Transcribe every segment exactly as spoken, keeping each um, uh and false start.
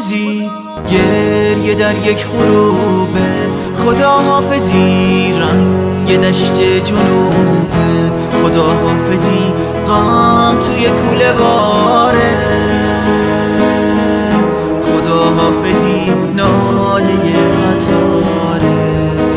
حافظی گریه در یک غروبه، خدا حافظی رنگ دشت جنوبه، خدا حافظی غم توی کوله باره، خدا حافظی ناله قطاره.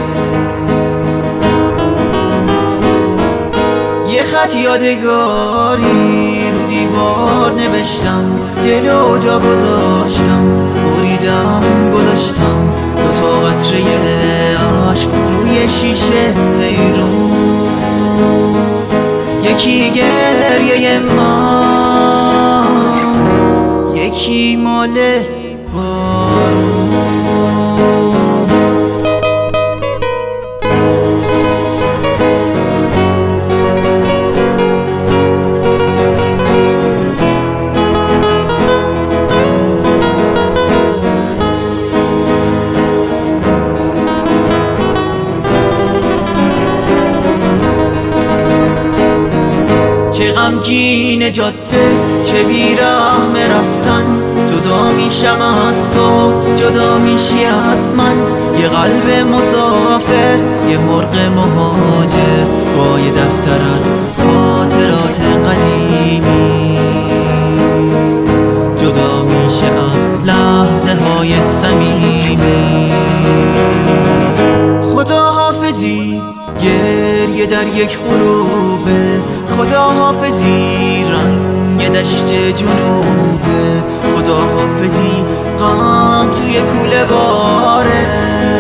یه خط یادگاری رو دیوار نوشتم، دل و جا گذاشتم، بریدم گذاشتم دو تا قطره عشق روی شیشه حیرون. یکی گریه من، یکی مال بارون. چه غمگین جاده، چه بیرحم رفتن، جدا میشم از تو، جدا میشی از من. یه قلب مسافر، یه مرغ مهاجر، با یه دفتر از خاطرات قدیمی، جدا میشه از لحظه های صمیمی. خدا حافظی گریه در یک غروبه، خدا حافظی رنگ دشت جنوبه، خدا حافظی غم توی کوله باره،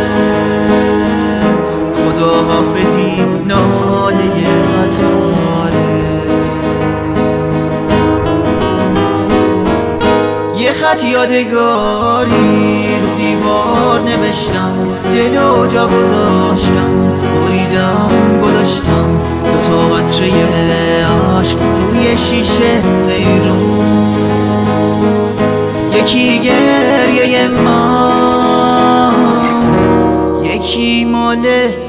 خدا حافظی ناله قطاره. یه خط یادگاری رو دیوار نوشتم، دل و جا گذاشتم، بریدم گذاشتم دو تا قطره عشق روی شیشه حیرون. یکی گریه من، یکی مال